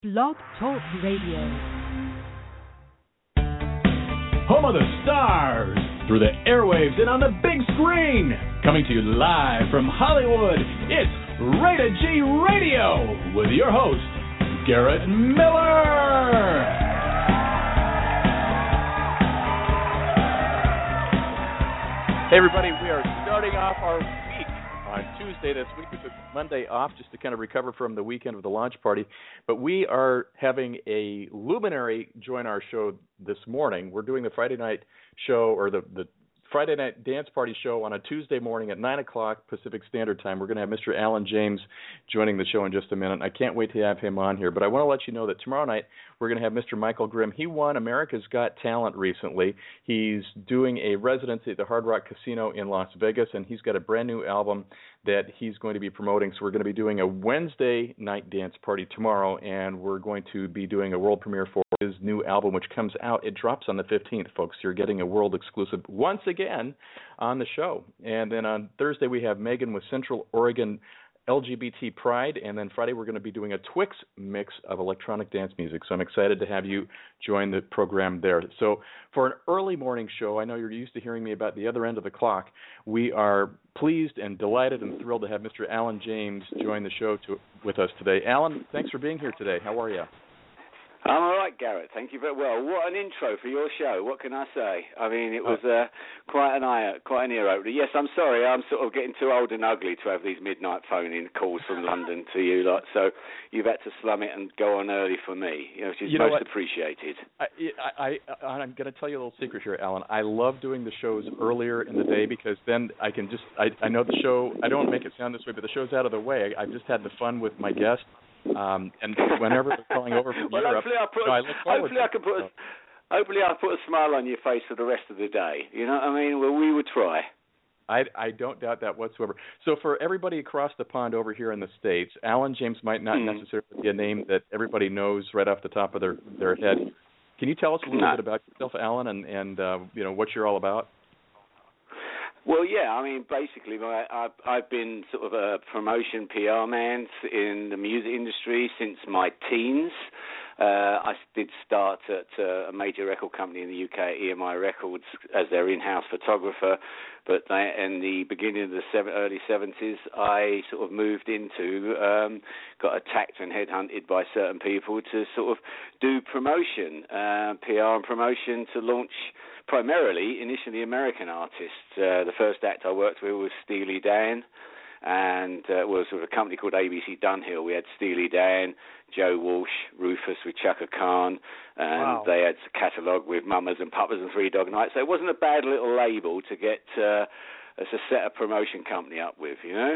Blog Talk Radio. Home of the stars, through the airwaves and on the big screen. Coming to you live from Hollywood, it's Rated G Radio with your host, Garrett Miller. Hey everybody, we are starting off our week on Tuesday. This week we took Monday off just to kind of recover from the weekend of the launch party. But we are having a luminary join our show this morning. We're doing the Friday night show, or the Friday night dance party show on a Tuesday morning at 9 o'clock Pacific Standard Time. We're going to have Mr. Alan James joining the show in just a minute. I can't wait to have him on here. But I want to let you know that tomorrow night we're going to have Mr. Michael Grimm. He won America's Got Talent recently. He's doing a residency at the Hard Rock Casino in Las Vegas, and he's got a brand new album that he's going to be promoting. So we're going to be doing a Wednesday night dance party tomorrow, and we're going to be doing a world premiere for his new album, which comes out. It drops on the 15th, folks. You're getting a world exclusive once again on the show. And then on Thursday we have Megan with Central Oregon LGBT Pride, and then Friday we're going to be doing a Twix mix of electronic dance music. So I'm excited to have you join the program there. So for an early morning show, I know you're used to hearing me about the other end of the clock. We are pleased and delighted and thrilled to have Mr. Alan James join the show with us today. Alan, thanks for being here today. How are you? I'm all right, Garrett. Thank you very well. What an intro for your show. What can I say? I mean, it was quite an ear opener. Yes, I'm sorry. I'm sort of getting too old and ugly to have these midnight phone-in calls from London to you lot. So you've had to slum it and go on early for me, which is most appreciated. I'm going to tell you a little secret here, Alan. I love doing the shows earlier in the day because then I can just I know the show. I don't make it sound this way, but the show's out of the way. I've just had the fun with my guests. And whenever they're calling over from Europe, hopefully I'll put a smile on your face for the rest of the day. You know what I mean? Well, we would try. I don't doubt that whatsoever. So for everybody across the pond over here in the States, Alan James might not necessarily be a name that everybody knows right off the top of their head. Can you tell us a little bit about yourself, Alan, and what you're all about? Well, yeah, I mean, basically, I've been sort of a promotion PR man in the music industry since my teens. I did start at a major record company in the UK, EMI Records, as their in-house photographer. But in the beginning of the early 70s, I sort of moved into, got attacked and headhunted by certain people to sort of do promotion, PR and promotion to launch primarily, initially, American artists. The first act I worked with was Steely Dan, and it was sort of a company called ABC Dunhill. We had Steely Dan, Joe Walsh, Rufus with Chaka Khan, and they had a catalogue with Mamas and Papas and Three Dog Night. So it wasn't a bad little label to get as a set a promotion company up with,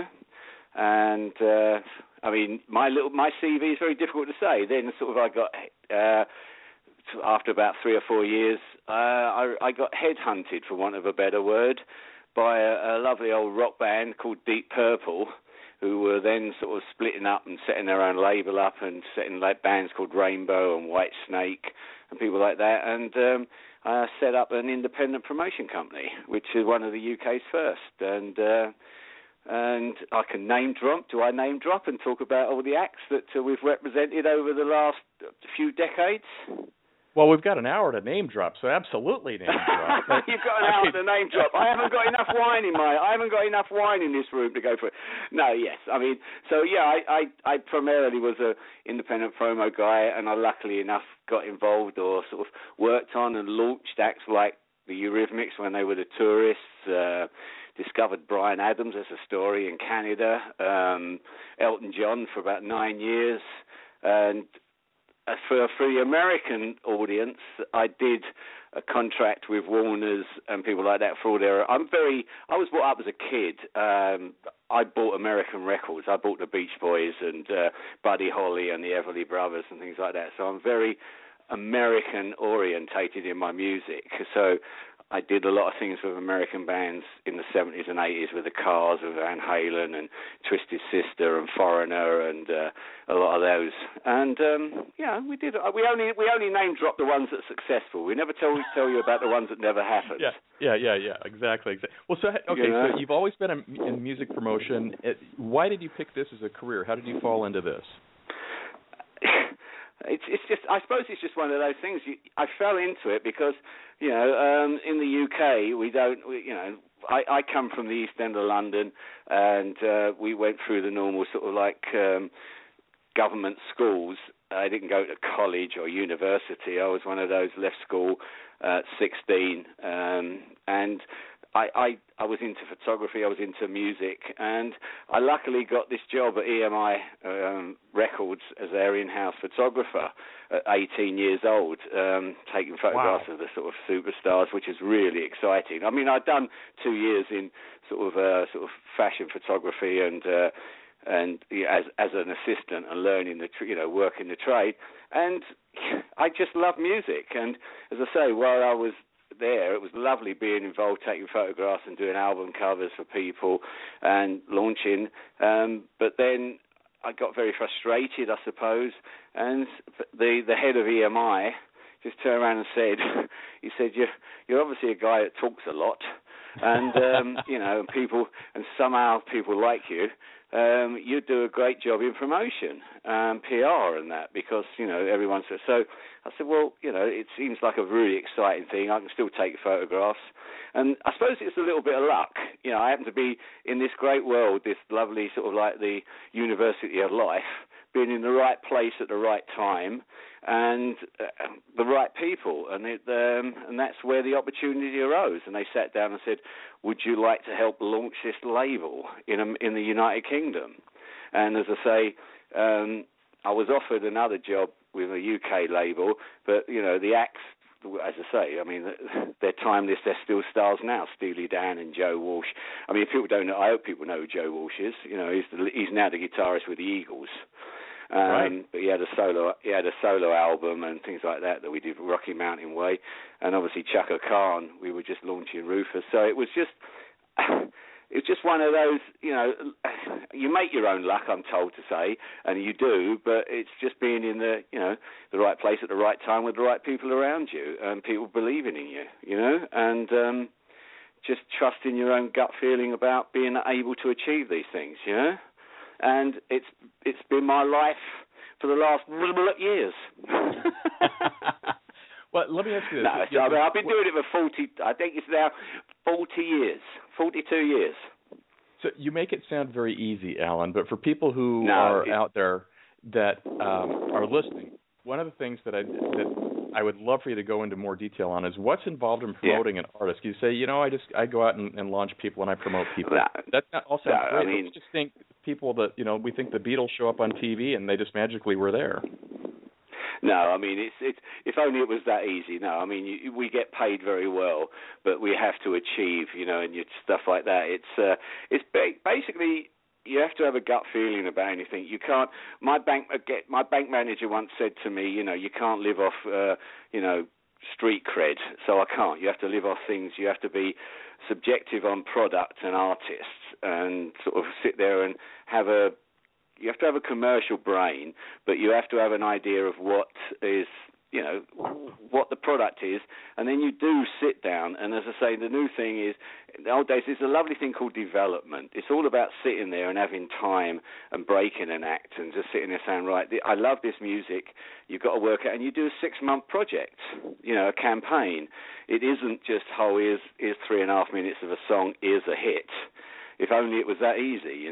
And I mean, my CV is very difficult to say. Then sort of I got after about 3 or 4 years, I got headhunted, for want of a better word, by a lovely old rock band called Deep Purple, who were then sort of splitting up and setting their own label up and setting like bands called Rainbow and White Snake and people like that. And I set up an independent promotion company, which is one of the UK's first. And I can name drop. Do I name drop and talk about all the acts that we've represented over the last few decades? Well, we've got an hour to name drop, so absolutely name drop. You've got an hour to name drop. I haven't got enough wine in this room to go for it. No, yes. I mean, so yeah, I primarily was a independent promo guy, and I luckily enough got involved or sort of worked on and launched acts like the Eurythmics when they were the Tourists, discovered Bryan Adams as a story in Canada, Elton John for about 9 years, and for the American audience, I did a contract with Warner's and people like that for all their. I was brought up as a kid. I bought American records. I bought the Beach Boys and Buddy Holly and the Everly Brothers and things like that. So I'm very American orientated in my music. So I did a lot of things with American bands in the 70s and 80s with the Cars and Van Halen and Twisted Sister and Foreigner and a lot of those. And we did. We only name drop the ones that are successful. We never tell you about the ones that never happened. Yeah. Exactly. Well, so so you've always been in music promotion. Why did you pick this as a career? How did you fall into this? it's just, I suppose it's just one of those things. I fell into it because, in the UK I come from the East End of London, and we went through the normal sort of like government schools. I didn't go to college or university. I was one of those left school at 16, and I was into photography, I was into music, and I luckily got this job at EMI Records as their in-house photographer at 18 years old, taking photographs of the sort of superstars, which is really exciting. I mean, I'd done 2 years in sort of fashion photography and as an assistant and learning working the trade, and I just love music. And as I say, while I was there, it was lovely being involved, taking photographs and doing album covers for people and launching. But then I got very frustrated, I suppose, and the head of EMI just turned around and said, he said, you're obviously a guy that talks a lot, and people, and somehow people like you. You do a great job in promotion, PR and that, because, everyone says. So I said, well, it seems like a really exciting thing. I can still take photographs. And I suppose it's a little bit of luck. I happen to be in this great world, this lovely sort of like the University of Life, being in the right place at the right time and the right people. And that's where the opportunity arose. And they sat down and said, would you like to help launch this label in the United Kingdom? And as I say, I was offered another job with a UK label, but, the acts, as I say, I mean, they're timeless. They're still stars now, Steely Dan and Joe Walsh. I mean, if people don't know, I hope people know who Joe Walsh is. He's now the guitarist with the Eagles. Right. But he had a solo album and things like that we did, Rocky Mountain Way, and obviously Chaka Khan. We were just launching Rufus, so it was just one of those. You make your own luck, I'm told to say, and you do. But it's just being in the right place at the right time with the right people around you, and people believing in you, and just trusting your own gut feeling about being able to achieve these things, And it's been my life for the last years. Well, let me ask you this. No, I've been doing it for 40. I think it's now 40 years, 42 years. So you make it sound very easy, Alan, but for people who are out there that are listening, one of the things that I would love for you to go into more detail on is what's involved in promoting an artist. You say, I go out and launch people and I promote people. That's not all sounds great. I mean, just think people that, we think the Beatles show up on TV and they just magically were there. No, I mean, it's if only it was that easy. No, I mean, we get paid very well, but we have to achieve, and stuff like that. It's basically, you have to have a gut feeling about anything. You can't. My bank manager once said to me, you can't live off, street cred. So I can't. You have to live off things. You have to be subjective on product and artists, and sort of sit there and have a. You have to have a commercial brain, but you have to have an idea of what is, what the product is, and then you do sit down. And as I say, the new thing is, in the old days, there's a lovely thing called development. It's all about sitting there and having time and breaking an act and just sitting there saying, right, I love this music. You've got to work it, and you do a 6-month project, a campaign. It isn't just, here's 3.5 minutes of a song, here's a hit. If only it was that easy,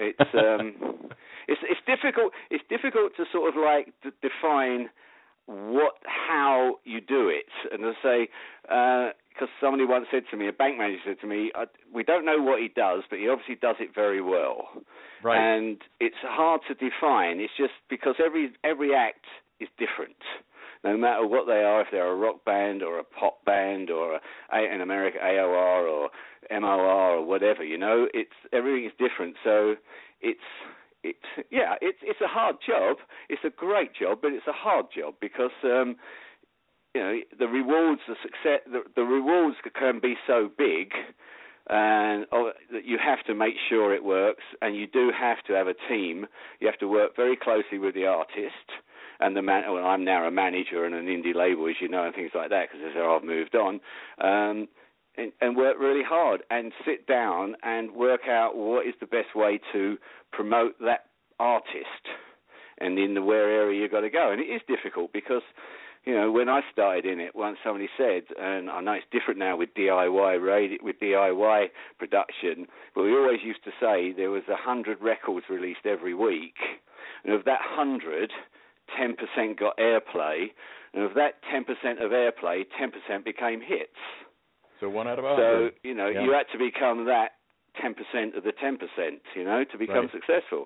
It's difficult. It's difficult to sort of like define how you do it. And I say, because somebody once said to me, a bank manager said to me, we don't know what he does, but he obviously does it very well. Right. And it's hard to define. It's just because every act is different. No matter what they are, if they're a rock band or a pop band or in America AOR or MOR or whatever, everything is different. So it's a hard job. It's a great job, but it's a hard job because the rewards, the success, the rewards can be so big, and that you have to make sure it works, and you do have to have a team. You have to work very closely with the artist. And I'm now a manager and an indie label, as you know, and things like that, because as I've moved on, and work really hard and sit down and work out what is the best way to promote that artist and in the where area you've got to go. And it is difficult because, you know, when I started in it, once somebody said, and I know it's different now with DIY radio, with DIY production, but we always used to say there was 100 records released every week, and of that 100, 10% got airplay, and of that 10% of airplay, 10% became hits. So 1 out of 100. So, you know, you had to become that 10% of the 10%, you know, to become successful.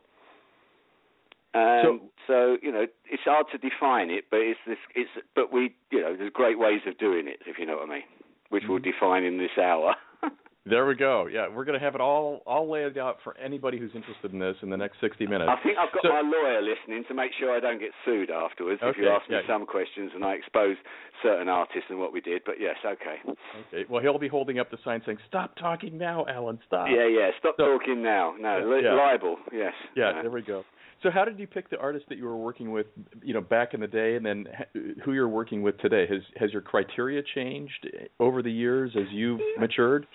So, you know, it's hard to define it, but but we, you know, there's great ways of doing it, if you know what I mean, which we'll define in this hour. There we go. Yeah, we're going to have it all laid out for anybody who's interested in this in the next 60 minutes. I think I've got my lawyer listening to make sure I don't get sued afterwards if you ask me some questions and I expose certain artists and what we did. But yes, okay. Okay. Well, he'll be holding up the sign saying, "Stop talking now, Alan. Stop." Yeah. Stop talking now. No, libel. Yes. Yeah. There we go. So how did you pick the artists that you were working with, you know, back in the day, and then who you're working with today? Has your criteria changed over the years as you've matured?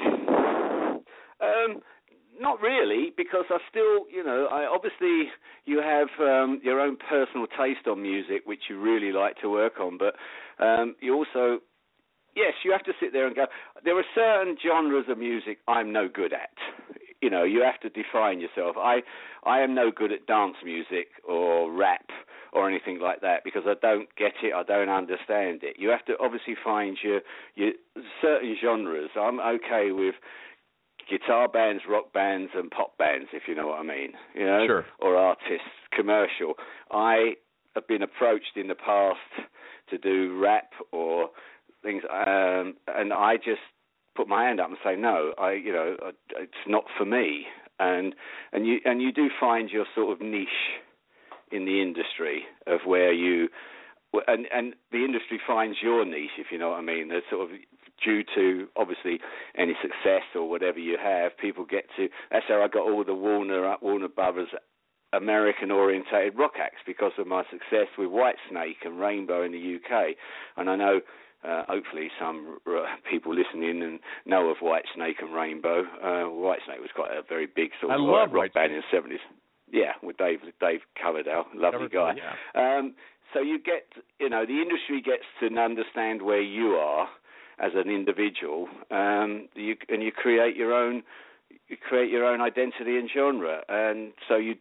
Not really, because I still, you know, obviously you have your own personal taste on music, which you really like to work on, but you also, yes, you have to sit there and go, there are certain genres of music I'm no good at. You know, you have to define yourself. I am no good at dance music or rap or anything like that because I don't get it, I don't understand it. You have to obviously find your certain genres. I'm okay with guitar bands, rock bands, and pop bands, if you know what I mean, you know, sure. Or artists, commercial. I have been approached in the past to do rap or things, and I just put my hand up and say no. It's not for me. And you do find your sort of niche in the industry of where you, and the industry finds your niche, if you know what I mean. There's sort of, due to, obviously, any success or whatever you have, people get to... That's how I got all the Warner Brothers American-orientated rock acts, because of my success with Whitesnake and Rainbow in the UK. And I know, hopefully, some people listening and know of Whitesnake and Rainbow. Whitesnake was quite a very big sort of rock band in the 70s. Yeah, with Dave Coverdale, lovely guy. Yeah. So you get, you know, the industry gets to understand where you are as an individual, you create your own identity and genre, and so I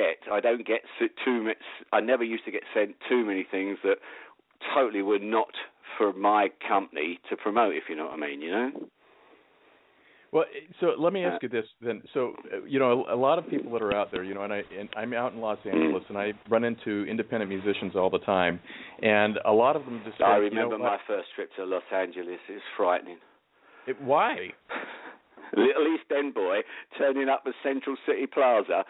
never used to get sent too many things that totally were not for my company to promote, if you know what I mean, you know. Well, so let me ask you this then. So, you know, a lot of people that are out there, you know, and I'm out in Los Angeles, and I run into independent musicians all the time, and a lot of them just say, I remember my first trip to Los Angeles. It was frightening. Why? Little East End boy turning up at Central City Plaza,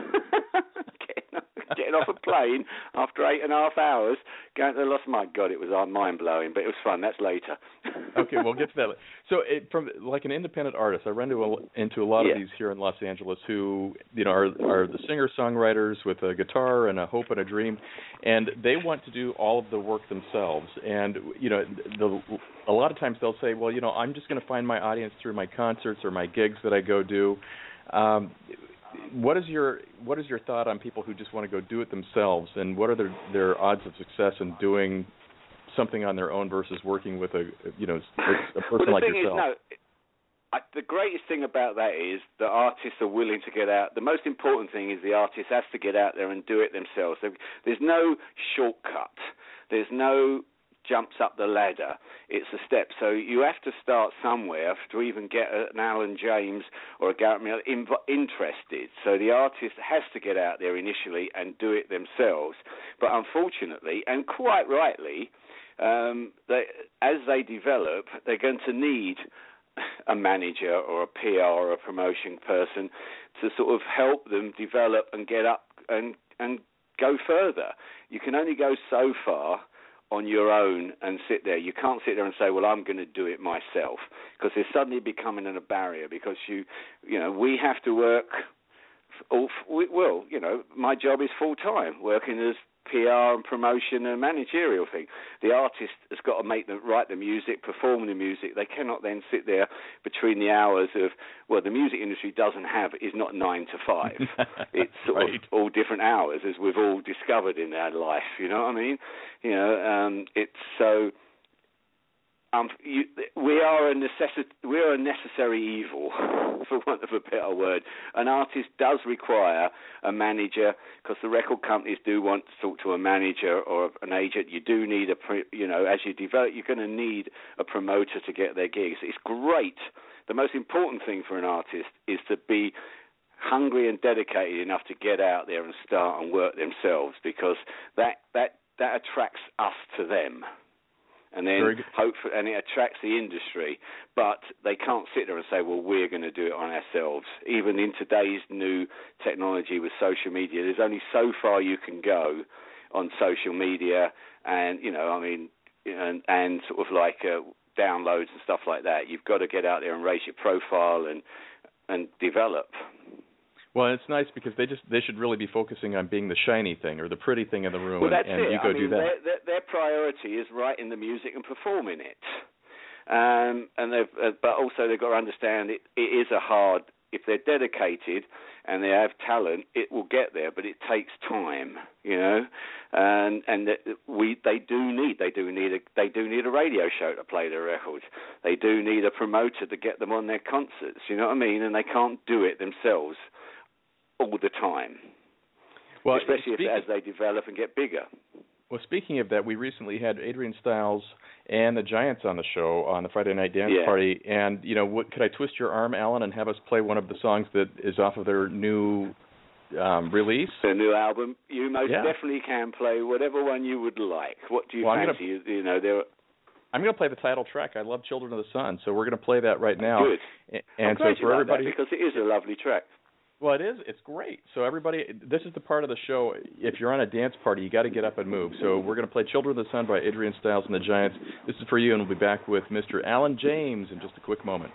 getting off a plane after 8.5 hours, going to Los. My God, it was mind blowing, but it was fun. That's later. Okay, we'll get to that. So, from like an independent artist, I run into a lot of these here in Los Angeles who, you know, are the singer-songwriters with a guitar and a hope and a dream, and they want to do all of the work themselves. And you know, a lot of times they'll say, well, you know, I'm just going to find my audience through my concerts or my gigs that I go do. What is your thought on people who just want to go do it themselves, and what are their odds of success in doing something on their own versus working with a person like yourself? The greatest thing about that is that artists are willing to get out. The most important thing is the artist has to get out there and do it themselves. There's no shortcut. There's no jumps up the ladder. It's a step. So you have to start somewhere to even get an Alan James or a Garrett Miller interested. So the artist has to get out there initially and do it themselves. But unfortunately, and quite rightly, as they develop, they're going to need a manager or a PR or a promotion person to sort of help them develop and get up and go further. You can only go so far on your own and sit there. You can't sit there and say, well, I'm going to do it myself, because there's suddenly becoming a barrier, because we have to work. My job is full-time, working as PR and promotion and managerial thing. The artist has got to write the music, perform the music. They cannot then sit there between the hours of, well, the music industry is not 9 to 5. It's sort of all different hours, as we've all discovered in our life. You know what I mean? It's so. We are a necessary evil, for want of a better word. An artist does require a manager, because the record companies do want to talk to a manager or an agent. You do need as you develop, you're going to need a promoter to get their gigs. It's great. The most important thing for an artist is to be hungry and dedicated enough to get out there and start and work themselves, because that attracts us to them. And then and it attracts the industry, but they can't sit there and say, well, we're going to do it on ourselves. Even in today's new technology with social media, there's only so far you can go on social media, and and sort of like downloads and stuff like that. You've got to get out there and raise your profile and develop. Well, it's nice because they should really be focusing on being the shiny thing or the pretty thing in the room, well, that's and it. you go do that. Their priority is writing the music and performing it, but also they've got to understand it is a hard. If they're dedicated and they have talent, it will get there, but it takes time, and they do need a radio show to play their records. They do need a promoter to get them on their concerts. You know what I mean? And they can't do it themselves all the time, well, especially as they develop and get bigger. Well, speaking of that, we recently had Adrian Styles and the Giants on the show on the Friday Night Dance Party, and could I twist your arm, Alan, and have us play one of the songs that is off of their new release? Their new album. You most definitely can play whatever one you would like. What do you fancy? I'm going to play the title track. I love Children of the Sun, so we're going to play that right now. Good. And I'm glad so for everybody, because it is a lovely track. Well, it is. It's great. So everybody, this is the part of the show. If you're on a dance party, you got to get up and move. So we're going to play "Children of the Sun" by Adrian Styles and the Giants. This is for you, and we'll be back with Mr. Alan James in just a quick moment.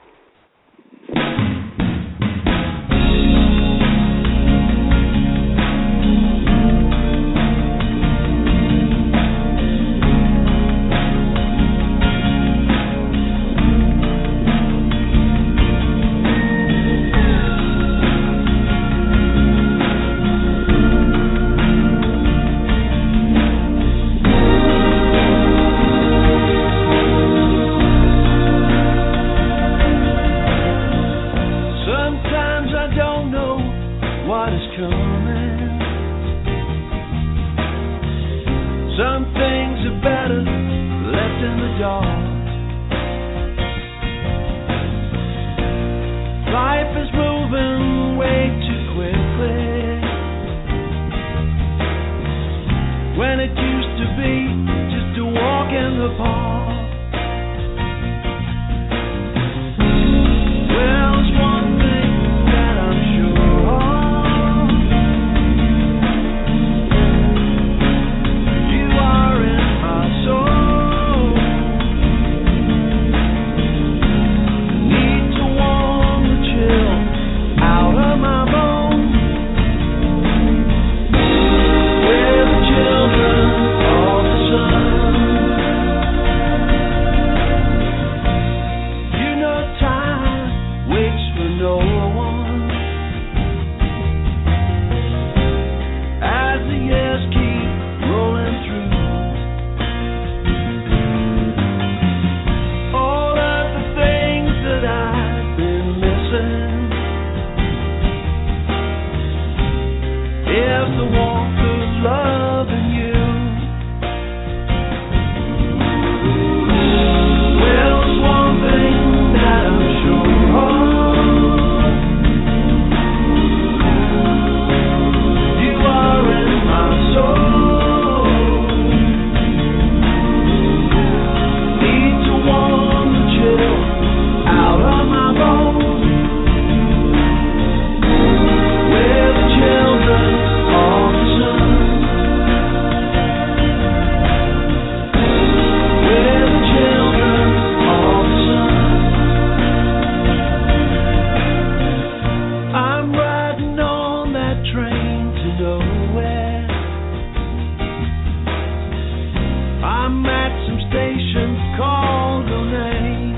station called her name.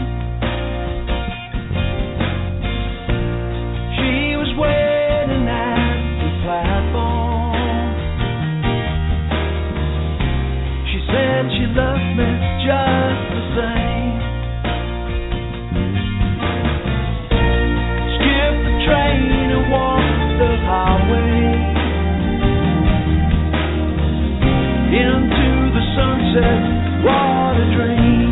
She was waiting at the platform. She said she loved me just the same. Skip the train and walk the highway into the sunset. What a dream.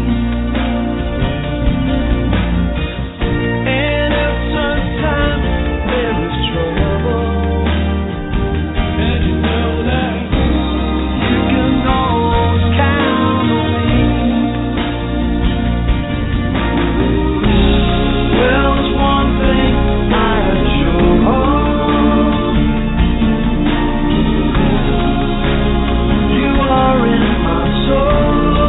And if sometimes there is trouble, and you know that you can always count on me. Well, there's one thing I am sure of. You are in my soul.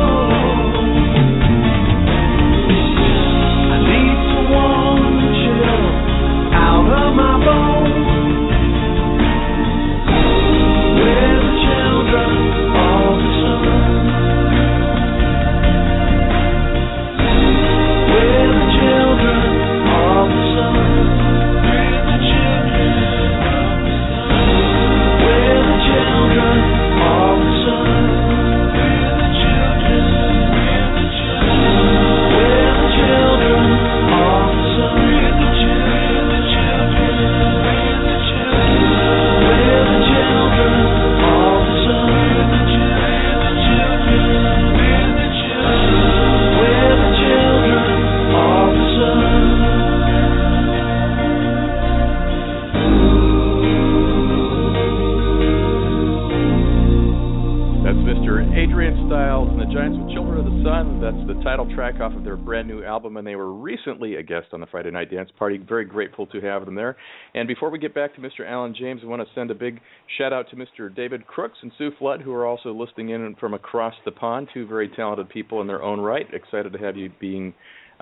Off of their brand new album, and they were recently a guest on the Friday Night Dance Party. Very grateful to have them there. And before we get back to Mr. Alan James, I want to send a big shout out to Mr. David Crooks and Sue Flood, who are also listening in from across the pond. Two very talented people in their own right. Excited to have you being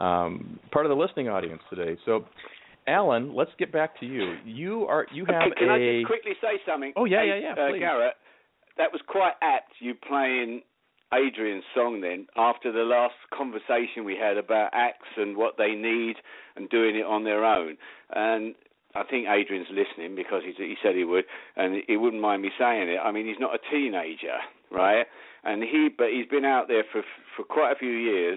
part of the listening audience today. So, Alan, let's get back to you. You have Can I just quickly say something? Oh yeah, please. Garrett, that was quite apt. You playing Adrian's song then, after the last conversation we had about acts and what they need and doing it on their own. And I think Adrian's listening because he said he would, and he wouldn't mind me saying it. I mean, he's not a teenager, right? And but he's been out there for quite a few years,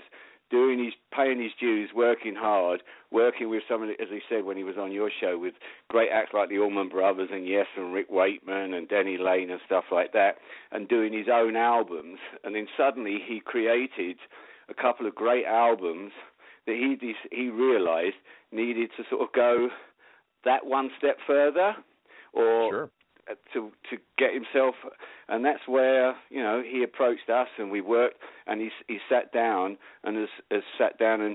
paying his dues, working hard, working with some of the, as he said when he was on your show, with great acts like the Allman Brothers and Yes and Rick Wakeman and Denny Lane and stuff like that, and doing his own albums. And then suddenly he created a couple of great albums that he realised needed to sort of go that one step further, or sure. to get himself, and that's where he approached us, and we worked, and he sat down and has sat down and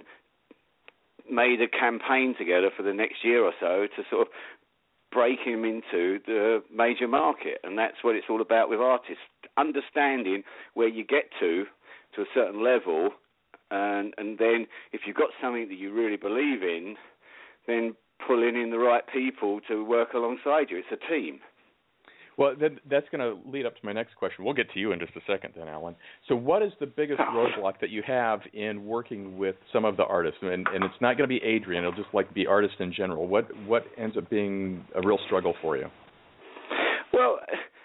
made a campaign together for the next year or so to sort of break him into the major market. And that's what it's all about with artists, understanding where you get to a certain level, and then if you've got something that you really believe in, then pulling in the right people to work alongside you. It's a team. Well, that's going to lead up to my next question. We'll get to you in just a second then, Alan. So what is the biggest roadblock that you have in working with some of the artists? And it's not going to be Adrian. It'll just be artists in general. What ends up being a real struggle for you? Well,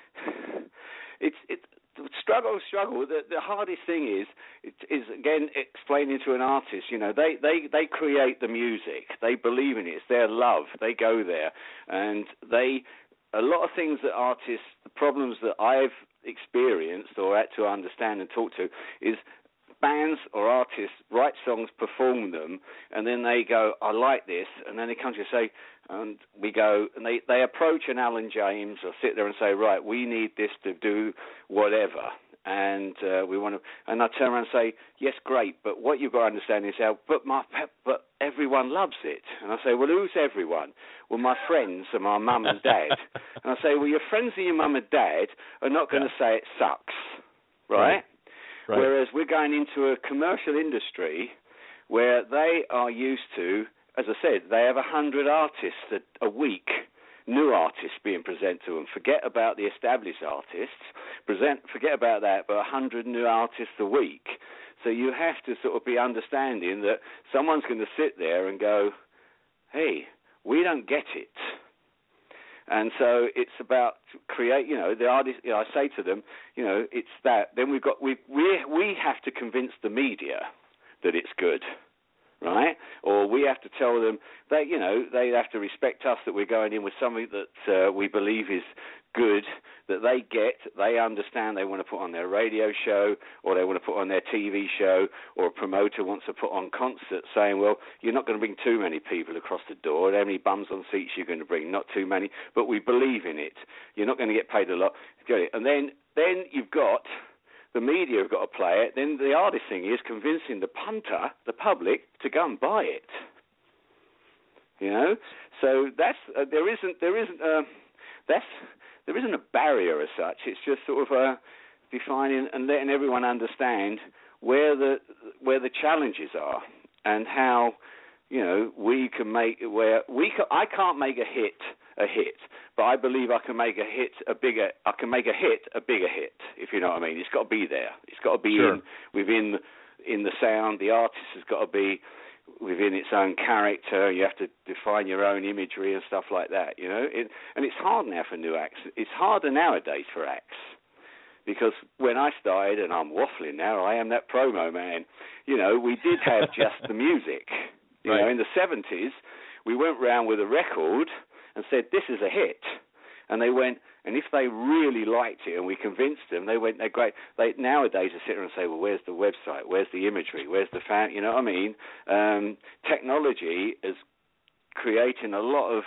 it's struggle. The hardest thing is again explaining to an artist. They create the music. They believe in it. It's their love. They go there, and a lot of things that artists, the problems that I've experienced or had to understand and talk to, is bands or artists write songs, perform them, and then they go, I like this, and then they come to you and say, and we go, and they approach an Alan James or sit there and say, right, we need this to do whatever, and we want to, and I turn around and say, yes, great, but what you've got to understand is but everyone loves it. And I say, well, who's everyone? Well, my friends and my mum and dad. And I say, well, your friends and your mum and dad are not going to say it sucks, right? Right. Whereas we're going into a commercial industry where they are used to, as I said, they have 100 artists a week, new artists being presented to them. Forget about the established artists. Forget about that, but 100 new artists a week. So you have to sort of be understanding that someone's going to sit there and go, hey, we don't get it. And so it's about create, the artist, I say to them, it's that. Then we have to convince the media that it's good, right? Or we have to tell them they have to respect us, that we're going in with something that we believe is good, that they get, they understand, they want to put on their radio show, or they want to put on their TV show, or a promoter wants to put on concerts, saying, well, you're not going to bring too many people across the door. How many bums on seats you're going to bring? Not too many, but we believe in it. You're not going to get paid a lot. And then you've got the media have got to play it. Then the hardest thing is convincing the punter, the public, to go and buy it. So that's there isn't a barrier as such. It's just sort of defining and letting everyone understand where the challenges are and how we can make it where I can't make a hit, but I believe I can make a hit a bigger hit, if you know what I mean. It's got to be there. It's got to be within the sound. The artist has got to be within its own character. You have to define your own imagery and stuff like that, and it's hard now for new acts. It's harder nowadays for acts, because when I started, and I'm waffling now, I am that promo man, we did have just the music. Right. In the 70s, we went round with a record and said, this is a hit. And they went, and if they really liked it and we convinced them, they went, they're great. They nowadays are sitting and say, well, where's the website? Where's the imagery? Where's the fan? You know what I mean? Technology is creating a lot of,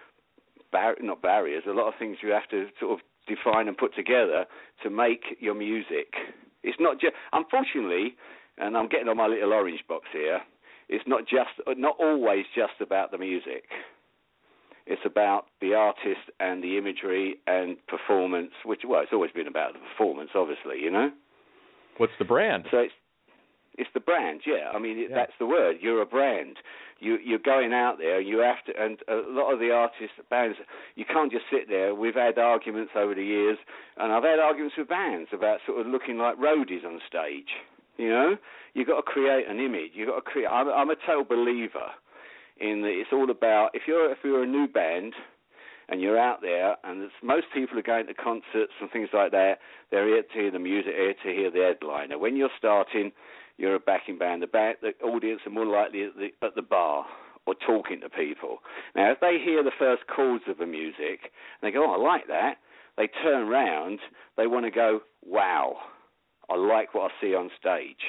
not barriers, a lot of things you have to sort of define and put together to make your music. It's not just, unfortunately, and I'm getting on my little orange box here, it's not always just about the music. It's about the artist and the imagery and performance, which, it's always been about the performance, obviously, What's the brand? So it's the brand, yeah. I mean, that's the word. You're a brand. You're going out there, you have to, and a lot of the artists, bands, you can't just sit there. We've had arguments over the years, and I've had arguments with bands about sort of looking like roadies on stage, You've got to create an image. You've got to create. I'm a total believer in that it's all about, if you're a new band and you're out there, and most people are going to concerts and things like that, they're here to hear the music, here to hear the headliner. When you're starting, you're a backing band. The audience are more likely at the bar or talking to people. Now, if they hear the first chords of the music and they go, oh, I like that, they turn round, they want to go, wow, I like what I see on stage.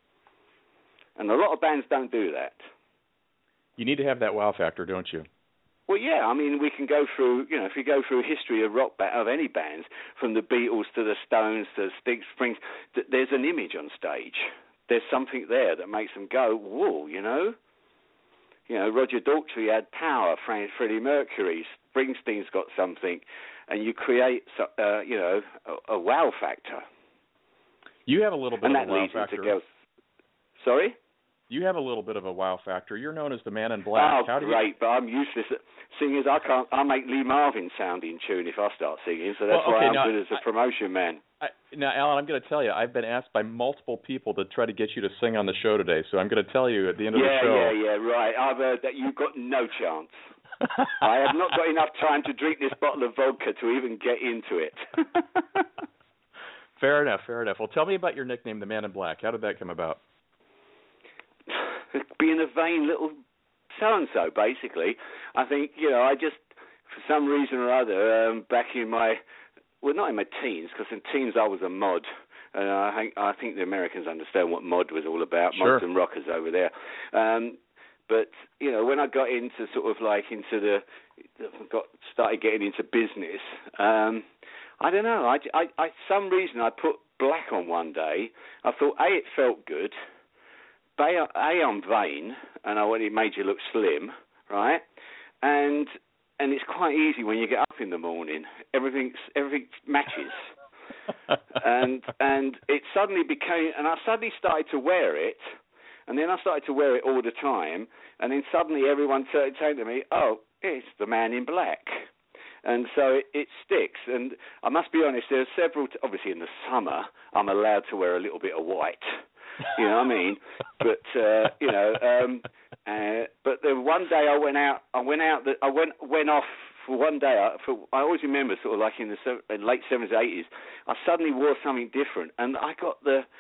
And a lot of bands don't do that. You need to have that wow factor, don't you? Well, yeah. I mean, we can go through, if you go through a history of of any bands, from the Beatles to the Stones to Springs, there's an image on stage. There's something there that makes them go, whoa, Roger Daltrey had power, Freddie Mercury, Springsteen's got something, and you create, a wow factor. You have a little bit of a wow factor. Sorry? You have a little bit of a wow factor. You're known as the Man in Black. Oh, great, but I'm useless at singing. I make Lee Marvin sound in tune if I start singing, so that's why I'm good as a promotion man. Now, Alan, I'm going to tell you, I've been asked by multiple people to try to get you to sing on the show today, so I'm going to tell you at the end of the show. Yeah, right. I've heard that you've got no chance. I have not got enough time to drink this bottle of vodka to even get into it. Fair enough. Well, tell me about your nickname, the Man in Black. How did that come about? Being a vain little so-and-so, basically. I think, I just, for some reason or other, back in my, not in my teens, because in teens I was a mod. And I think the Americans understand what mod was all about, sure. Mods and rockers over there. But, when I got into sort of like started getting into business, I don't know, I some reason I put black on one day. I thought, A, it felt good. I'm vain, and it made you look slim, right? And it's quite easy when you get up in the morning. Everything matches. and it suddenly became, and I suddenly started to wear it, and then I started to wear it all the time, and then suddenly everyone started saying to me, oh, it's the Man in Black. And so it sticks. And I must be honest, there are several, obviously in the summer, I'm allowed to wear a little bit of white. You know what I mean? But but then one day I went off for one day. I always remember, sort of like in the late 70s, 80s, I suddenly wore something different, and I got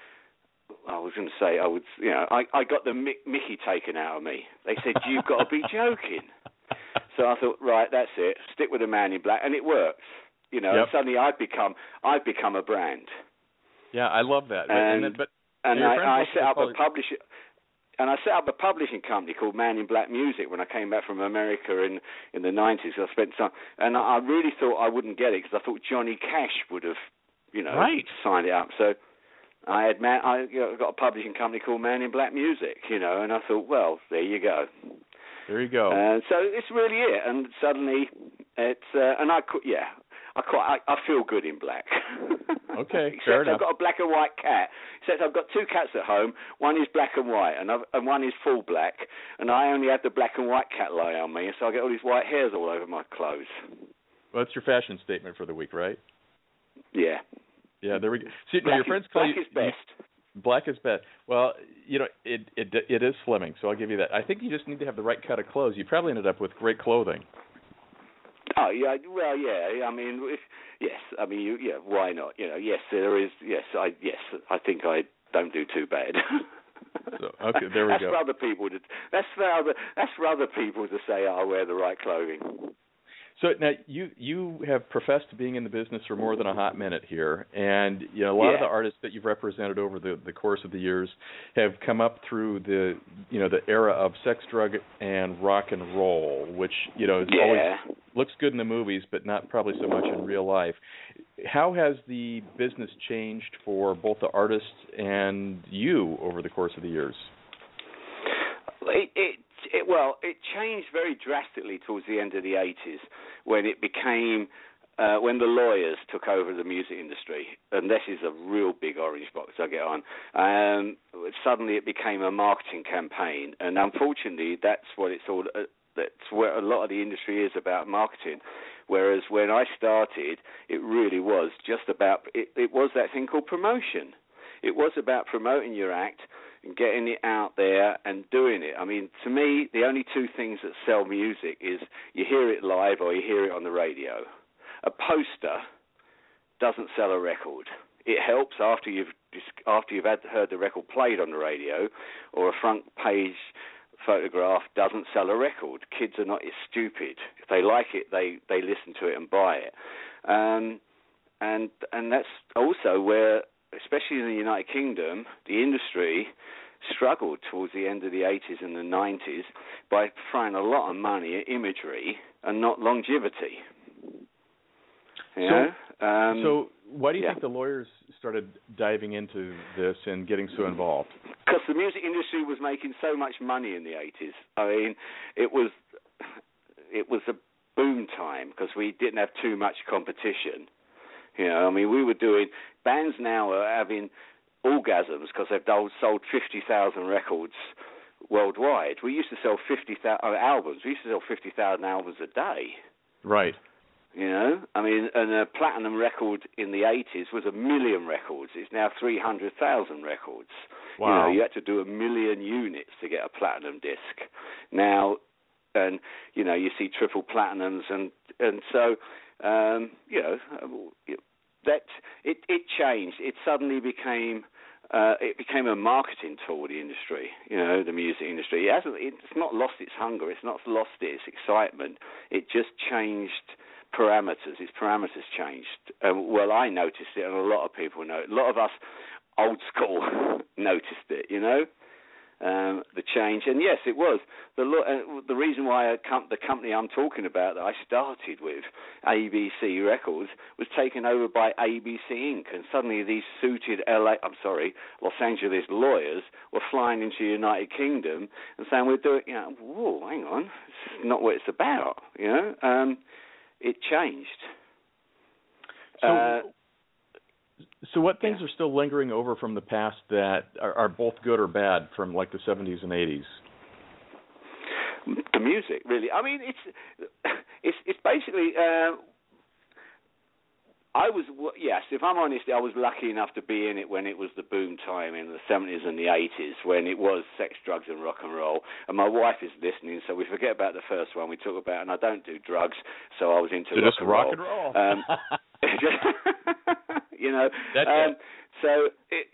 I got the Mickey taken out of me. They said, "You've got to be joking." So I thought, right, that's it. Stick with the Man in Black, and it works. You know, Yep. Suddenly I've become a brand. Yeah, I love that. And I set up a publishing. publishing company called Man in Black Music when I came back from America in the 90s. I spent some, and I really thought I wouldn't get it because I thought Johnny Cash would have, Right. signed it up. So I got a publishing company called Man in Black Music, and I thought, well, there you go. There you go. So it's really it, and suddenly it's I feel good in black. Okay, Except fair enough. I've got a black and white cat. Except I've got two cats at home. One is black and white, and one is full black. And I only have the black and white cat lie on me, so I get all these white hairs all over my clothes. Well, that's your fashion statement for the week, right? Yeah. Yeah, there we go. See, your friends call black you, is best. Black is best. Well, it is slimming, so I'll give you that. I think you just need to have the right cut of clothes. You probably ended up with great clothing. Oh yeah, well yeah. Why not? Yes, there is. Yes, I think I don't do too bad. So, okay, there we go. That's for other people to say I wear the right clothing. So now you have professed being in the business for more than a hot minute here, and a lot of the artists that you've represented over the course of the years have come up through the era of sex, drug, and rock and roll, which always looks good in the movies, but not probably so much in real life. How has the business changed for both the artists and you over the course of the years? It changed very drastically towards the end of the 80s when it became when the lawyers took over the music industry, and this is a real big orange box I get on. Suddenly it became a marketing campaign, and unfortunately that's what it's all. That's where a lot of the industry is about, marketing. Whereas when I started, it really was just about it was that thing called promotion. It was about promoting your act and getting it out there and doing it. I mean, to me, the only two things that sell music is you hear it live or you hear it on the radio. A poster doesn't sell a record. It helps after you've heard the record played on the radio, or a front page photograph doesn't sell a record. Kids are not stupid. If they like it, they listen to it and buy it. And that's also where, especially in the United Kingdom, the industry struggled towards the end of the 80s and the 90s by throwing a lot of money at imagery and not longevity. So why do you think the lawyers started diving into this and getting so involved? Because the music industry was making so much money in the 80s. I mean, it was a boom time because we didn't have too much competition. We were doing, bands now are having orgasms because they've sold 50,000 records worldwide. We used to sell 50,000 albums. We used to sell 50,000 albums a day. Right. And a platinum record in the 80s was 1 million records. It's now 300,000 records. Wow. You had to do 1 million units to get a platinum disc. Now, and you see triple platinums, and so that it changed. It suddenly became a marketing tool, the industry. The music industry. It's not lost its hunger. It's not lost its excitement. It just changed parameters. Its parameters changed. I noticed it, and a lot of people know it. A lot of us old school noticed it. The change. And yes, it was. The reason why the company I'm talking about that I started with, ABC Records, was taken over by ABC Inc. And suddenly these suited Los Angeles lawyers were flying into the United Kingdom and saying, we're doing, whoa, hang on, it's not what it's about, It changed. So what things are still lingering over from the past that are both good or bad from like the 70s and 80s? The music, really. I mean, it's basically Yes, if I'm honest, I was lucky enough to be in it when it was the boom time in the 70s and the 80s, when it was sex, drugs, and rock and roll. And my wife is listening, so we forget about the first one we talk about, and I don't do drugs, so I was into rock and roll. You know, so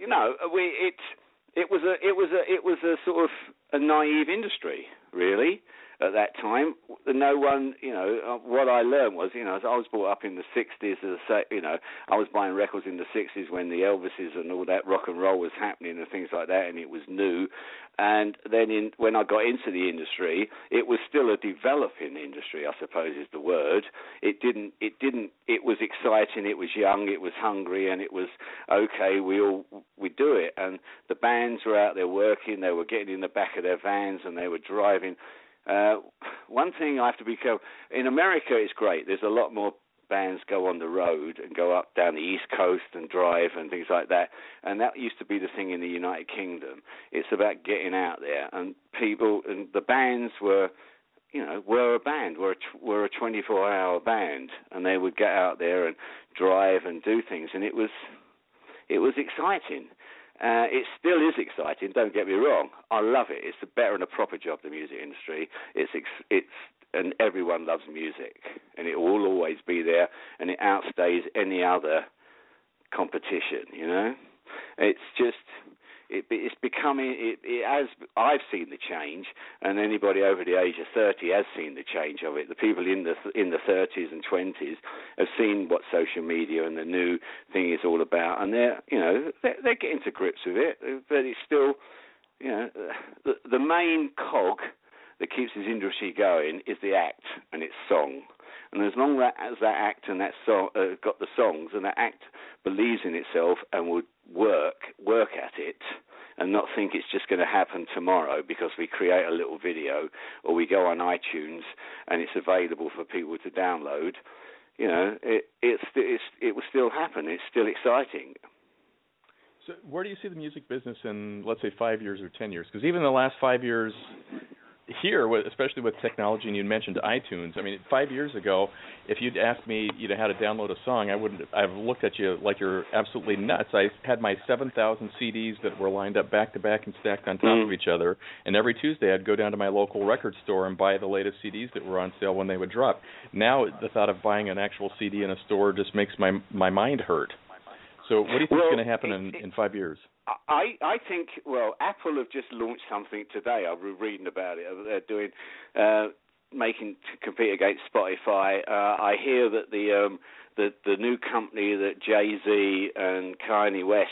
it was a sort of a naive industry, really. At that time, no one, you know, what I learned was, you know, I was brought up in the 60s, you know, I was buying records in the 60s when the Elvises and all that rock and roll was happening and things like that, and it was new. And then when I got into the industry, it was still a developing industry, I suppose is the word. It was exciting, it was young, it was hungry, and it was, okay, we do it. And the bands were out there working, they were getting in the back of their vans and they were driving. One thing I have to be careful, in America it's great, there's a lot more bands go on the road and go up down the East Coast and drive and things like that, and that used to be the thing in the United Kingdom. It's about getting out there, and people, and the bands were, you know, were a band, were a 24-hour band, and they would get out there and drive and do things, and it was exciting. It still is exciting, don't get me wrong. I love it. It's a better and a proper job, the music industry. And everyone loves music, and it will always be there, and it outstays any other competition, you know? It's just, it's becoming, I've seen the change, and anybody over the age of 30 has seen the change of it. The people in the 30s and 20s have seen what social media and the new thing is all about, and they're getting to grips with it, but it's still, you know, the main cog that keeps this industry going is the act and its song. And as long as that act and that song got the songs, and that act believes in itself and would work at it, and not think it's just going to happen tomorrow because we create a little video or we go on iTunes and it's available for people to download, you know, it will still happen. It's still exciting. So where do you see the music business in, let's say, 5 years or 10 years? Because even the last 5 years here, especially with technology, and you mentioned iTunes. I mean, 5 years ago, if you'd asked me, you know, how to download a song, I've looked at you like you're absolutely nuts. I had my 7,000 CDs that were lined up back to back and stacked on top of each other, and every Tuesday I'd go down to my local record store and buy the latest CDs that were on sale when they would drop. Now the thought of buying an actual CD in a store just makes my mind hurt. So what do you think is going to happen in 5 years? I think, well, Apple have just launched something today. I was reading about it. They're doing, making to compete against Spotify. I hear that the new company that Jay-Z and Kanye West,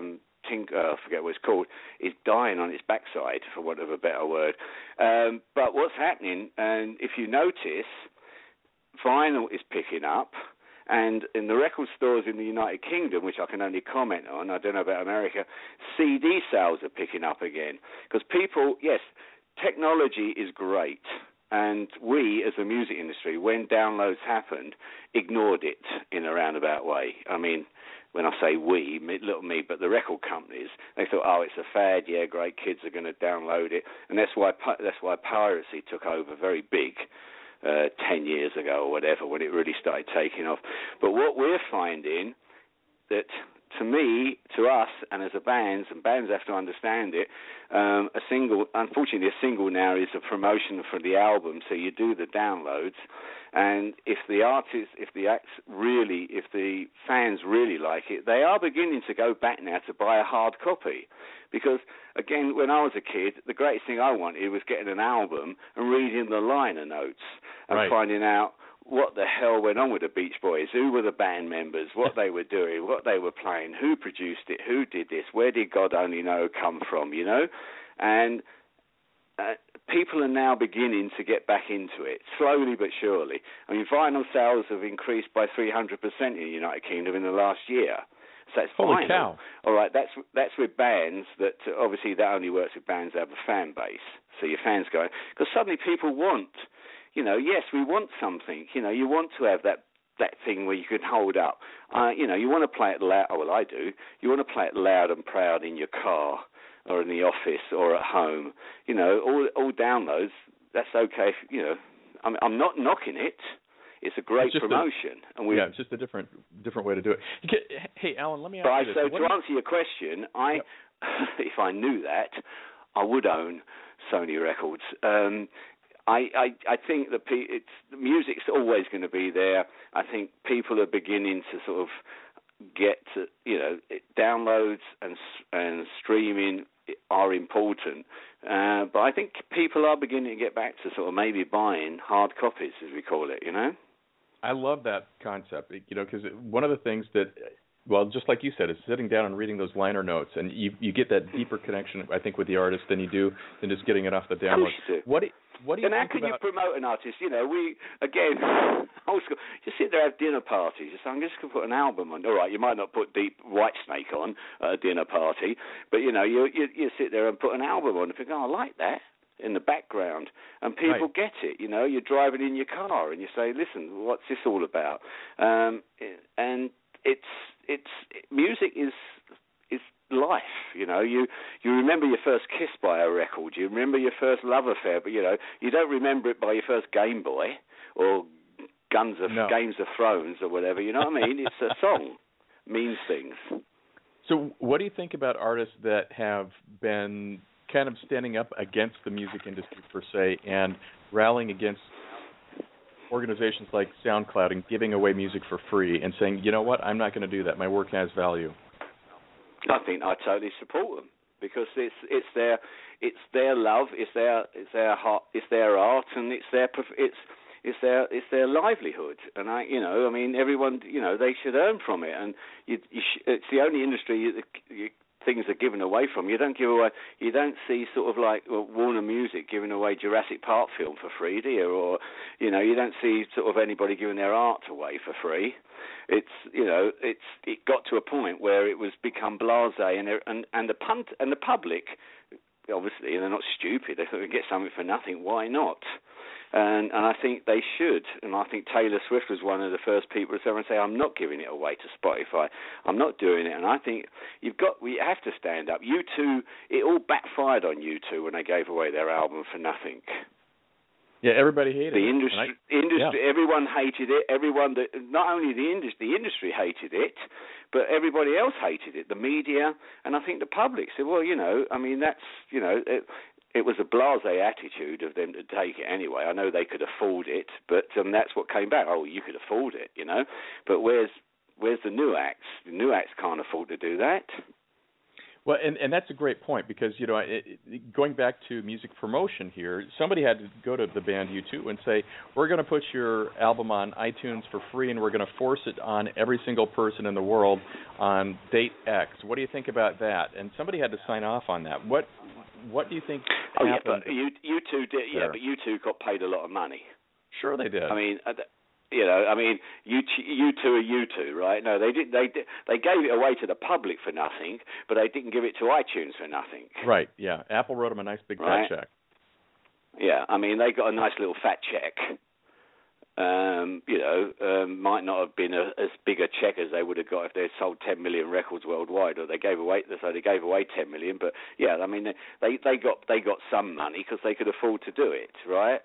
I forget what it's called, is dying on its backside, for want of a better word. But what's happening, and if you notice, vinyl is picking up. And in the record stores in the United Kingdom, which I can only comment on, I don't know about America, CD sales are picking up again. Because people, yes, technology is great. And we, as a music industry, when downloads happened, ignored it in a roundabout way. I mean, when I say we, little me, but the record companies, they thought, oh, it's a fad, yeah, great, kids are going to download it. And that's why piracy took over very big. 10 years ago or whatever, when it really started taking off. But what we're finding, that to me, to us, and as a bands, and bands have to understand it, unfortunately a single now is a promotion for the album, so you do the downloads, and if the artists, if the fans really like it, they are beginning to go back now to buy a hard copy. Because, again, when I was a kid, the greatest thing I wanted was getting an album and reading the liner notes and finding out what the hell went on with the Beach Boys, who were the band members, what they were doing, what they were playing, who produced it, who did this, where did God Only Know come from, you know? And people are now beginning to get back into it, slowly but surely. I mean, vinyl sales have increased by 300% in the United Kingdom in the last year. So that's Holy vinyl. Cow. All right, that's with bands that, obviously that only works with bands that have a fan base. So your fans go, because suddenly people want, you know, yes, we want something. You know, you want to have that thing where you can hold up. You know, you want to play it loud. Oh, well, I do. You want to play it loud and proud in your car or in the office or at home. You know, all downloads, that's okay. You know, I'm not knocking it. It's a great promotion, and it's just a different way to do it. Hey, Alan, let me ask you this. So to answer your question, if I knew that, I would own Sony Records. I think that the music's always going to be there. I think people are beginning to sort of get to, downloads and streaming are important. But I think people are beginning to get back to sort of maybe buying hard copies, as we call it, I love that concept, because one of the things that, well, just like you said, is sitting down and reading those liner notes, and you get that deeper connection, I think, with the artist than you do than just getting it off the download. What do you and how think can about... you promote an artist? We, again, old school, you sit there, have dinner parties. You say, I'm just going to put an album on. All right, you might not put Deep Whitesnake on at a dinner party, but, you sit there and put an album on and think, I like that, in the background, and people get it. You're driving in your car and you say, listen, what's this all about? And music is life. You remember your first kiss by a record. You remember your first love affair, but you don't remember it by your first Game Boy or Games of Thrones or whatever. You know what I mean? It's a song means things. So, what do you think about artists that have been kind of standing up against the music industry per se and rallying against organizations like SoundCloud and giving away music for free and saying, you know what, I'm not going to do that. My work has value? I think I totally support them because it's their love, it's their heart, it's their art, and it's their livelihood. And everyone, they should earn from it. And it's the only industry things are given away from. You don't see sort of like Warner Music giving away Jurassic Park film for free, do you? Or, you don't see sort of anybody giving their art away for free. It got to a point where it was become blasé, and the public, obviously, they're not stupid. They thought they'd get something for nothing. Why not? And I think they should. And I think Taylor Swift was one of the first people to say, I'm not giving it away to Spotify. I'm not doing it. And I think we have to stand up. U2, it all backfired on U2 when they gave away their album for nothing. Yeah, everybody hated the industry. Everyone hated it. Not only the industry hated it, but everybody else hated it. The media, and I think the public said, well, that's, it was a blasé attitude of them to take it anyway. I know they could afford it, but that's what came back. Oh, you could afford it, But where's the new acts? The new acts can't afford to do that. Well, and that's a great point because, going back to music promotion here, somebody had to go to the band U2 and say, we're going to put your album on iTunes for free and we're going to force it on every single person in the world on date X. What do you think about that? And somebody had to sign off on that. What do you think happened? Yeah, but U2 did. Yeah, but U2 got paid a lot of money. Sure, they did. U2 are U2, right? No, they did. They gave it away to the public for nothing, but they didn't give it to iTunes for nothing. Right. Yeah. Apple wrote them a nice big fat check. Yeah. They got a nice little fat check. Might not have been as big a check as they would have got if they had sold 10 million records worldwide, or they gave away 10 million. But yeah, they got some money because they could afford to do it, right?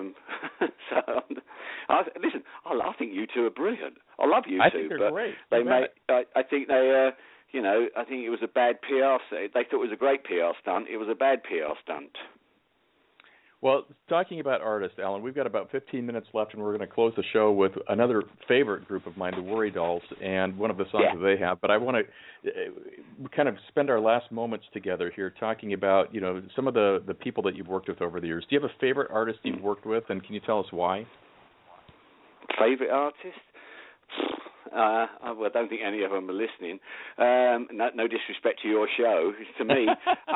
I think U2 are brilliant. I love U2. I think they're great. I think they. I think it was a bad PR. They thought it was a great PR stunt. It was a bad PR stunt. Well, talking about artists, Alan, we've got about 15 minutes left, and we're going to close the show with another favorite group of mine, the Worry Dolls, and one of the songs that they have. But I want to kind of spend our last moments together here talking about, some of the people that you've worked with over the years. Do you have a favorite artist you've worked with, and can you tell us why? Favorite artist? I don't think any of them are listening. No disrespect to your show. To me,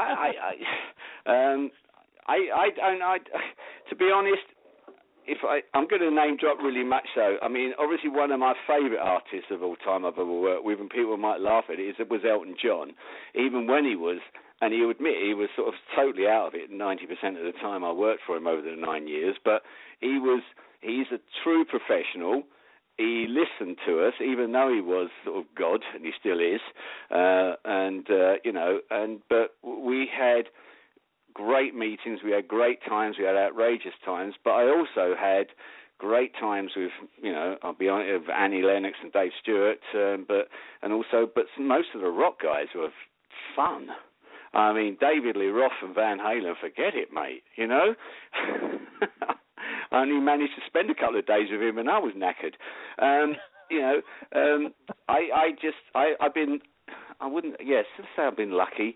to be honest, I'm going to name drop really much so. Obviously one of my favourite artists of all time I've ever worked with, and people might laugh at it, was Elton John. Even when he was, and he'll admit he was sort of totally out of it 90% of the time I worked for him over the 9 years, but he's a true professional. He listened to us, even though he was sort of God, and he still is. But we had great meetings, we had great times, we had outrageous times, but I also had great times with, I'll be honest, with Annie Lennox and Dave Stewart, but most of the rock guys were fun. I mean, David Lee Roth and Van Halen, forget it, mate. I only managed to spend a couple of days with him, and I was knackered. Let's say I've been lucky.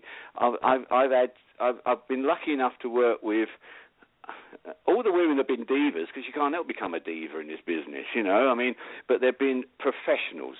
I've been lucky enough to work with. All the women have been divas, because you can't help become a diva in this business, but they've been professionals,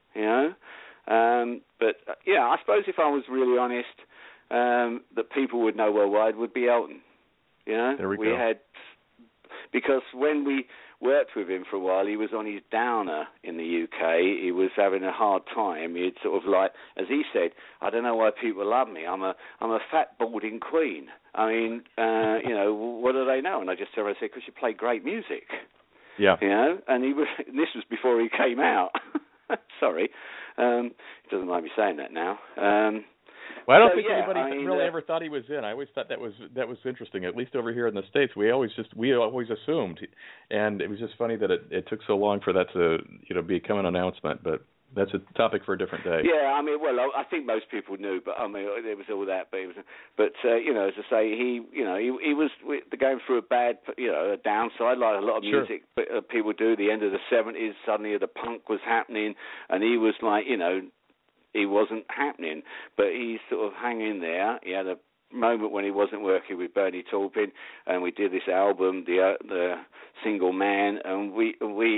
I suppose if I was really honest, that people would know worldwide would be Elton. There we go. Because when we worked with him for a while, he was on his downer in the UK. He was having a hard time. He'd sort of like, as he said, I don't know why people love me. I'm a fat, balding queen. I mean, what do they know? And I just said, because you play great music. Yeah. And this was before he came out. Sorry. He doesn't mind me saying that now. Well, I don't think anybody really ever thought he was in. I always thought that was interesting. At least over here in the States, we always assumed, and it was just funny that it took so long for that to become an announcement. But that's a topic for a different day. Yeah, I mean, well, I think most people knew, but I mean, there was all that. But as I say, he was going through a downside, like a lot of music people do. The end of the 70s, suddenly the punk was happening, and he was like, he wasn't happening, but he's sort of hanging there. He had a moment when he wasn't working with Bernie Taupin, and we did this album, the Single Man, and we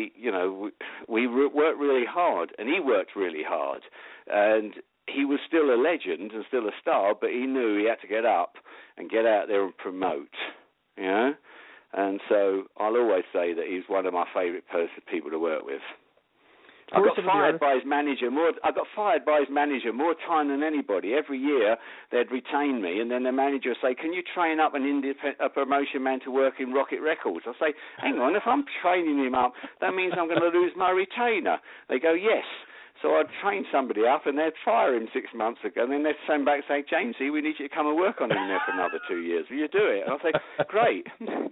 worked really hard, and he worked really hard, and he was still a legend and still a star, but he knew he had to get up and get out there and promote, and so I'll always say that he's one of my favourite people to work with. I got fired by his manager more time than anybody. Every year they'd retain me, and then the manager would say, "Can you train up a promotion man to work in Rocket Records?" I say, "Hang on, if I'm training him up, that means I'm going to lose my retainer." They go, "Yes." So I'd train somebody up, and they'd fire him 6 months ago, and then they'd send back saying, "Jamesy, we need you to come and work on him there for another 2 years. Will you do it?" And I'll say, "Great."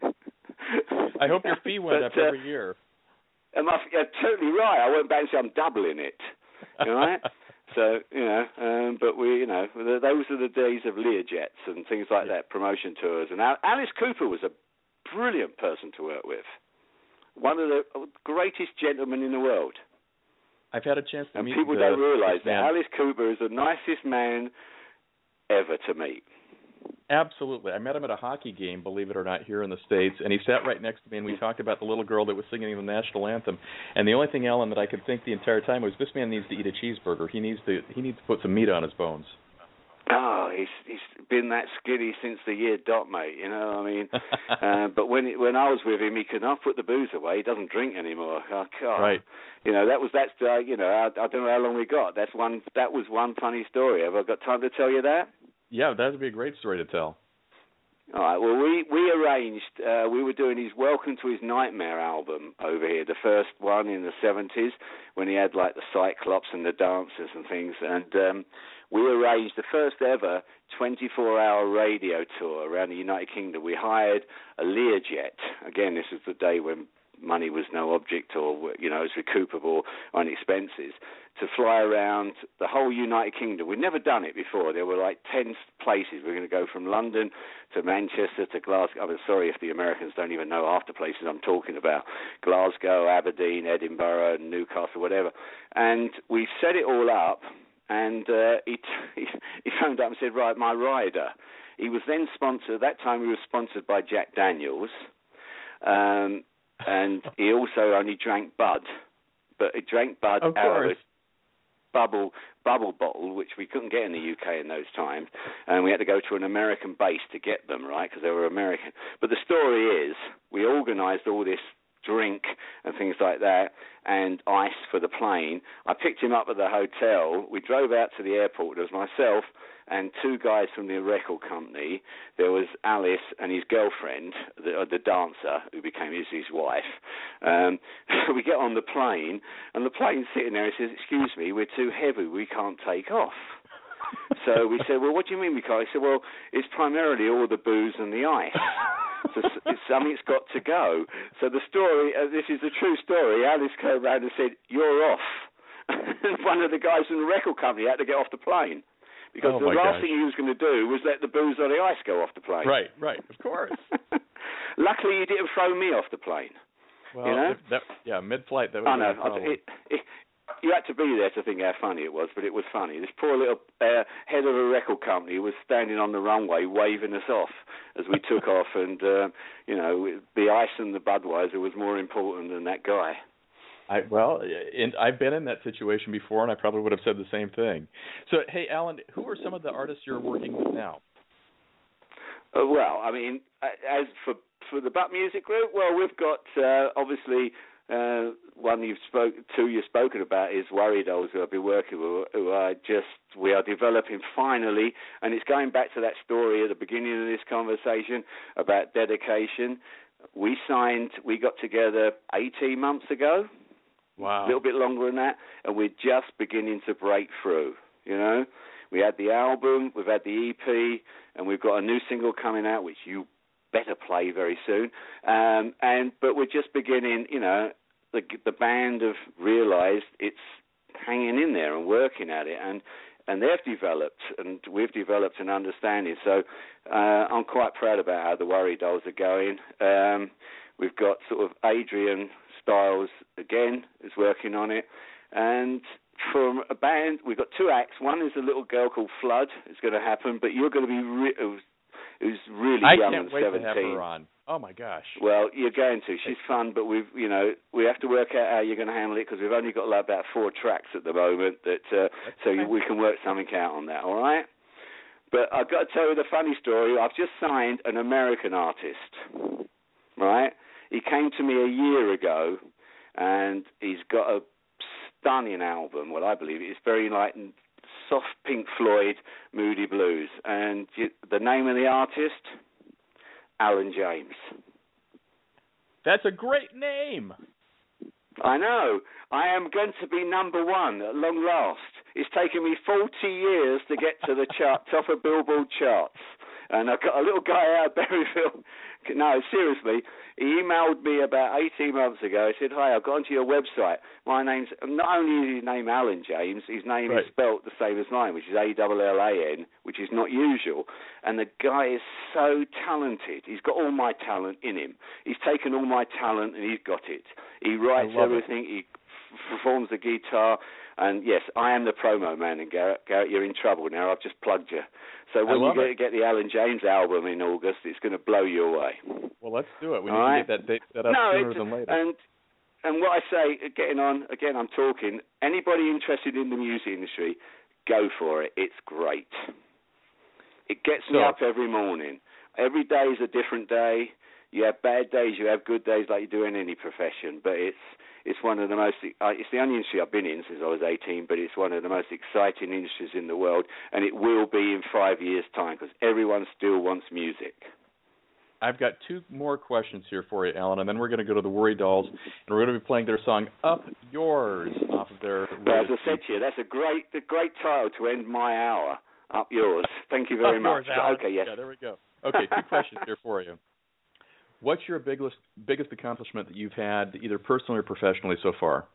I hope your fee went up every year. You're totally right. I went back and said I'm doubling it. All right. So but those are the days of Learjets and things like that, promotion tours. And Alice Cooper was a brilliant person to work with. One of the greatest gentlemen in the world. I've had a chance to meet. And people don't realise that Alice Cooper is the nicest man ever to meet. Absolutely. I met him at a hockey game, believe it or not, here in the States, and he sat right next to me, and we talked about the little girl that was singing the national anthem. And the only thing, Alan, that I could think the entire time was, this man needs to eat a cheeseburger. He needs to put some meat on his bones. Oh, he's been that skinny since the year dot, mate. I mean, but when I was with him, he could not put the booze away. He doesn't drink anymore. Oh, God. Right. I don't know how long we got. That was one funny story. Have I got time to tell you that? Yeah, that would be a great story to tell. All right, well, we arranged, we were doing his Welcome to His Nightmare album over here, the first one in the 70s, when he had, like, the Cyclops and the dancers and things, and we arranged the first ever 24-hour radio tour around the United Kingdom. We hired a Learjet. Again, this was the day when money was no object, or, it was recoupable on expenses, to fly around the whole United Kingdom. We'd never done it before. There were like 10 places. We're going to go from London to Manchester to Glasgow. I'm sorry if the Americans don't even know half the places I'm talking about. Glasgow, Aberdeen, Edinburgh, Newcastle, whatever. And we set it all up, and he phoned up and said, right, my rider. He was then sponsored. At that time, he was sponsored by Jack Daniels. And he also only drank Bud. But he drank Bud out of a bubble bottle, which we couldn't get in the UK in those times, and we had to go to an American base to get them, right, because they were American. But the story is, we organised all this drink and things like that, and ice for the plane. I picked him up at the hotel. We drove out to the airport. There was myself and two guys from the record company. There was Alice and his girlfriend, the dancer, who became his wife. We get on the plane, and the plane's sitting there. He says, excuse me, we're too heavy. We can't take off. So we said, well, what do you mean we can't? He said, well, it's primarily all the booze and the ice. Something's got to go. So the story, this is a true story. Alice came around and said, "You're off." And one of the guys from the record company had to get off the plane because the last thing he was going to do was let the booze on the ice go off the plane. Right, of course. Luckily, he didn't throw me off the plane. Well, you know? mid-flight, that would be a problem. You had to be there to think how funny it was, but it was funny. This poor little head of a record company was standing on the runway waving us off as we took off, and, the ice and the Budweiser was more important than that guy. I've been in that situation before, and I probably would have said the same thing. So, hey, Alan, who are some of the artists you're working with now? As for the Butt Music Group, well, we've got obviously one you've spoken about is Worry Dolls, who I've been working with, we are developing finally, and it's going back to that story at the beginning of this conversation about dedication. We got together 18 months ago. Wow. A little bit longer than that, and we're just beginning to break through, you know. We had the album, we've had the EP, and we've got a new single coming out, which you better play very soon. But we're just beginning, you know, the band have realised it's hanging in there and working at it, and they've developed, and we've developed an understanding. So I'm quite proud about how the Worry Dolls are going. We've got sort of Adrian Styles, again, is working on it. And from a band, we've got two acts. One is a little girl called Flood. It's going to happen, but you're going to be who's really young and 17. I can't wait to have her on. Oh, my gosh. Well, you're going to. She's fun, but we have to work out how you're going to handle it because we've only got about 4 tracks at the moment, we can work something out on that, all right? But I've got to tell you the funny story. I've just signed an American artist, right? He came to me a year ago, and he's got a stunning album. Well, I believe it's very like soft Pink Floyd, moody blues. And the name of the artist, Alan James. That's a great name. I know. I am going to be number 1 at long last. It's taken me 40 years to get to the top of Billboard charts. And I've got a little guy out of Berryville. No, seriously, he emailed me about 18 months ago. He said, "Hi, I've gone to your website. My name's, not only is his name Alan James, his name is spelt the same as mine, which is Allan, which is not usual. And the guy is so talented. He's got all my talent in him. He's taken all my talent and he's got it. He writes everything. He performs the guitar. And yes, I am the promo man, and Garrett, you're in trouble now. I've just plugged you. So when you get the Alan James album in August, it's going to blow you away. Well, let's do it. We need to get that date set up sooner than later. And what I say, getting on, again, I'm talking, anybody interested in the music industry, go for it. It's great. It gets me up every morning. Every day is a different day. You have bad days, you have good days like you do in any profession, but it's one of the most, it's the only industry I've been in since I was 18, but it's one of the most exciting industries in the world, and it will be in 5 years' time, because everyone still wants music. I've got 2 more questions here for you, Alan, and then we're going to go to the Worry Dolls, and we're going to be playing their song "Up Yours" off of their. Well, as I said to you, that's a great title to end my hour. Up Yours. Thank you very much. Yours, okay, yes. Yeah, there we go. Okay, 2 questions here for you. What's your biggest accomplishment that you've had, either personally or professionally, so far?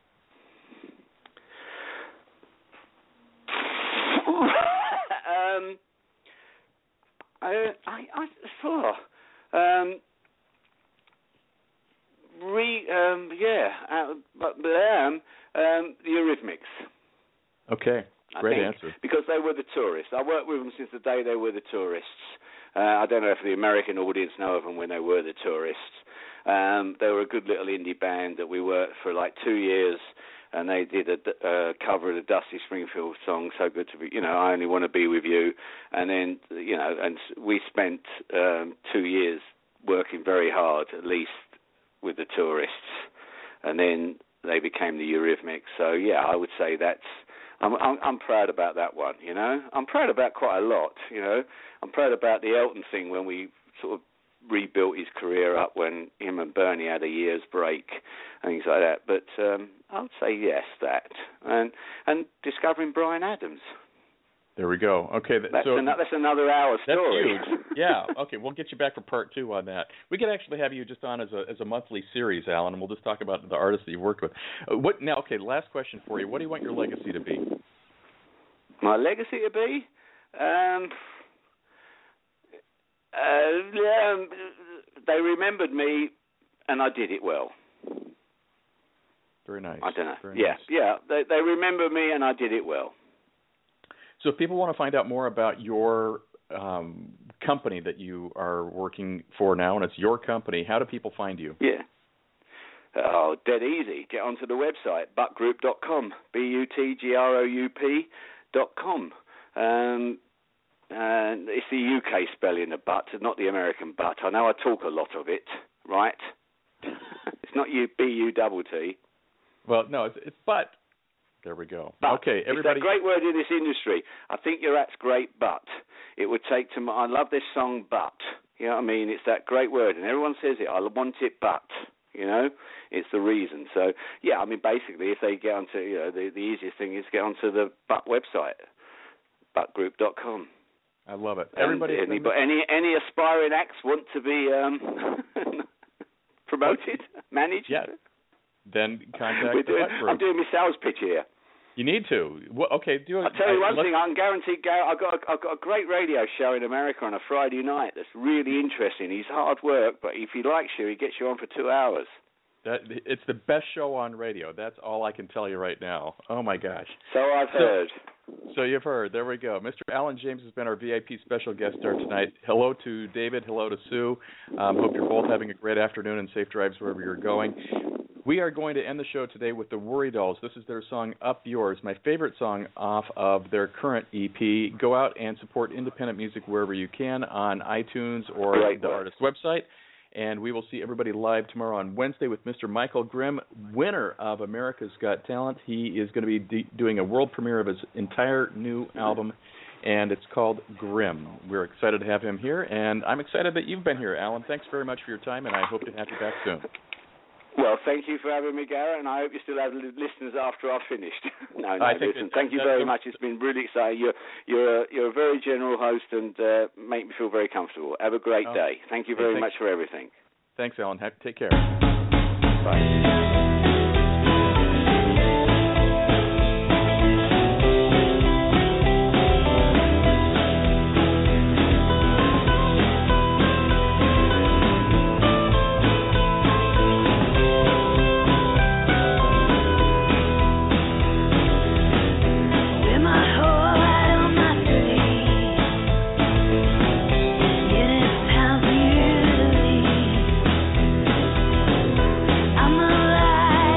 The Eurythmics. Okay, great answer. Because they were the tourists. I worked with them since the day they were the tourists. I don't know if the American audience know of them when they were the tourists. They were a good little indie band that we worked for like 2 years, and they did a cover of the Dusty Springfield song, "So Good to Be," "I Only Want to Be With You," and then, and we spent 2 years working very hard, at least with the tourists, and then they became the Eurythmics. So yeah, I would say I'm proud about that one, I'm proud about quite a lot, I'm proud about the Elton thing when we sort of rebuilt his career up when him and Bernie had a year's break and things like that. But I would say yes, that. And discovering Bryan Adams. There we go. Okay, That's another hour story. That's huge. Yeah. Okay, we'll get you back for part 2 on that. We could actually have you just on as a monthly series, Alan, and we'll just talk about the artists that you've worked with. Okay, last question for you. What do you want your legacy to be? My legacy to be? They remembered me, and I did it well. Very nice. I don't know. Very yeah, nice. yeah. They remember me, and I did it well. So if people want to find out more about your company that you are working for now, and it's your company, how do people find you? Yeah. Oh, dead easy. Get onto the website, buttgroup.com, BUTGROUP.com. And it's the UK spelling of butt, not the American butt. I know I talk a lot of it, right? It's not B-U-T-T. Well, no, it's butt. There we go. But okay, everybody. It's a great word in this industry. I think your act's great, but it would take to. I love this song, but you know what I mean. It's that great word, and everyone says it. I want it, but you know, it's the reason. So yeah, I mean, basically, if they get onto, you know, the easiest thing is get onto the Butt website, buttgroup.com. I love it. Everybody. Any aspiring acts want to be promoted, managed? Yeah. Then contact the Butt Group. I'm doing my sales pitch here. You need to. Well, okay, do it. I'll tell you one thing. I can guarantee I've got a great radio show in America on a Friday night that's really interesting. He's hard work, but if he likes you, he gets you on for 2 hours. It's the best show on radio. That's all I can tell you right now. Oh, my gosh. So I've heard. So you've heard. There we go. Mr. Alan James has been our VIP special guest star tonight. Hello to David. Hello to Sue. Hope you're both having a great afternoon and safe drives wherever you're going. We are going to end the show today with the Worry Dolls. This is their song, Up Yours, my favorite song off of their current EP. Go out and support independent music wherever you can on iTunes or the artist's website. And we will see everybody live tomorrow on Wednesday with Mr. Michael Grimm, winner of America's Got Talent. He is going to be doing a world premiere of his entire new album, and it's called Grimm. We're excited to have him here, and I'm excited that you've been here, Alan. Thanks very much for your time, and I hope to have you back soon. Well, thank you for having me, Garrett, and I hope you still have listeners after I've finished. Thank you very much. It's been really exciting. You're a very general host and make me feel very comfortable. Have a great day. Thank you very much for everything. Thanks, Alan. Take care. Bye. I'm alive.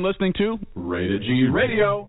been listening to Rated G Radio.